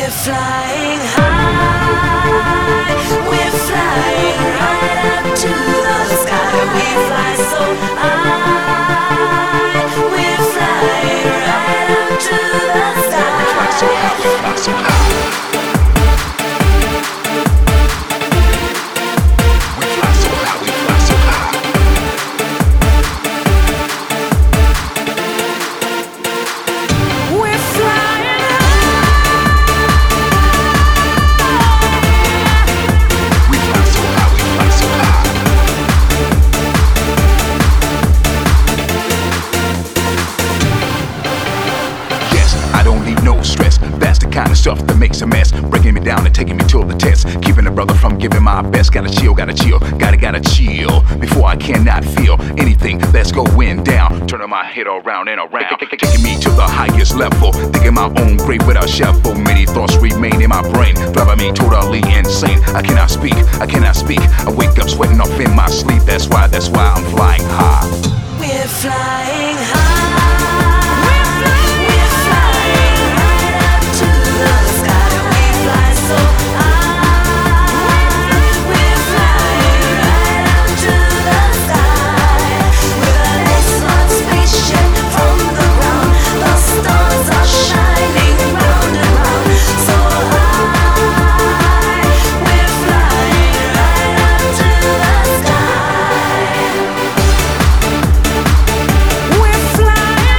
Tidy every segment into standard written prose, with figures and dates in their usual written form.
flying high, we're flying right up to the sky. We fly so high, we're flying right up to the sky. We fly so high, we fly so high. We fly so high, we fly so high. We're flying high. We fly so high, we fly so high. Yes, I don't need no stress. That's the kind of stuff that makes a mess. Breaking me down and taking me to the test. Keeping a brother from giving my best. Gotta chill, gotta chill. Gotta chill. Before I cannot feel anything that's going down. Turning my head around and around. Taking me to the highest level. Digging my own grave without shovel. Many thoughts remain in my brain. Driving me totally insane. I cannot speak. I wake up sweating off in my sleep. That's why I'm flying high. We're flying high. We're flying right up to the sky. We fly so high. We're flying right up to the sky. We're an excellent spaceship from the ground. The stars are shining round and round. So high. We're flying right up to the sky. We're flying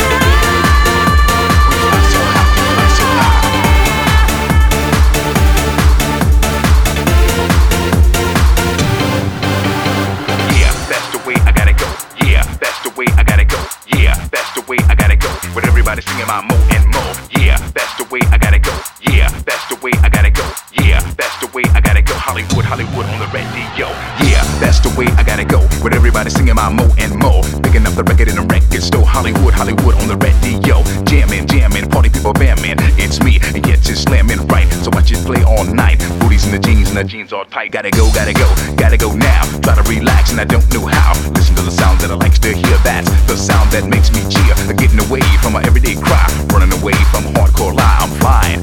Yeah, that's the way I gotta go. Yeah, that's the way I gotta go. Yeah, that's the way I gotta go. With everybody singing my mo and mo. Yeah, that's the way I gotta go. Yeah, that's the way I gotta go. Yeah, that's the way I gotta go. Hollywood, Hollywood on the radio. Yeah, that's the way I gotta go. With everybody singing my mo and mo. Picking up the record in the record store. Hollywood, Hollywood on the radio. Jamming, party people bamming. It's me, and yet just slamming right. So I just play all night. Booties in the jeans, and the jeans all tight. Gotta go now. Try to relax, and I don't know how. Listen to the sound that I like to hear. That's the sound that makes me cheer. Getting away from my everyday cry. Running away from hardcore lie. I'm flying